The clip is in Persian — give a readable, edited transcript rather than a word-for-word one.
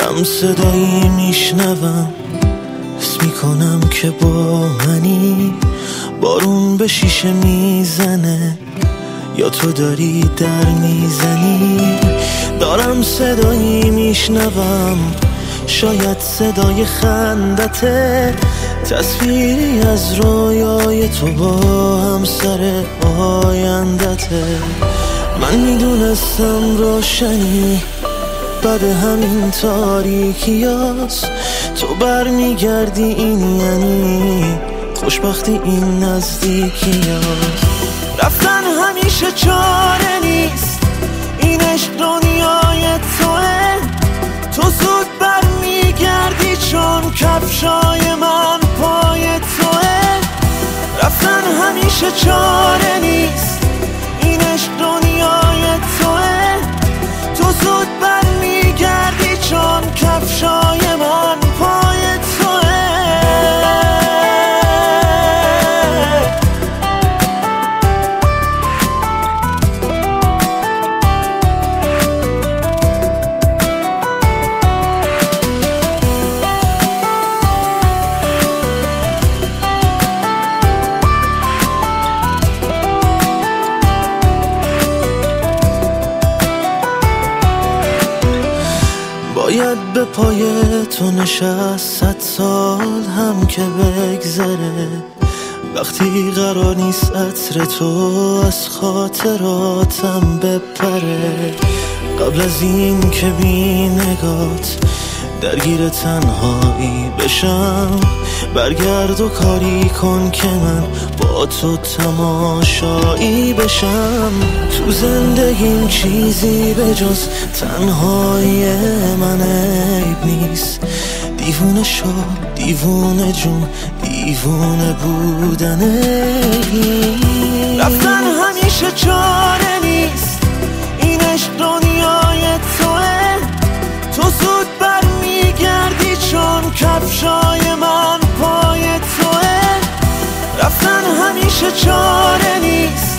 هم صدایی میشنوم، حس میکنم که با منی. بارون به شیشه میزنه یا تو داری در میزنی. دارم صدایی میشنوم، شاید صدای خندته، تصویری از رویای تو با همسر آیندته. من میدونستم روشنی بعد همین تاریکیاست، تو برمیگردی این یعنی خوشبختی این نزدیکیاست. رفتن همیشه چاره نیست، این عشق دنیای توه، تو زود برمیگردی چون کفشای من پای توه. رفتن همیشه چاره نیست، این عشق دنیای توه، تو زود برمیگردی چون کفشای من پای توه. باید به پای تو نشست 100 سال هم که بگذره، وقتی قرار نیست عطر تو از خاطراتم بپره. قبل از این که بی نگات درگیر تنهایی بشم، برگرد و کاری کن که من با تو تماشایی بشم. تو زندگیم چیزی به جز تنهایی من عیب نیست، دیوونه شو دیوونه جون دیوونه بودنه. رفتن همیشه چاره نیست، این عشق دنیای توه، تو زود برمیگردی چون کفشای من پای توه. رفتن همیشه چاره نیست،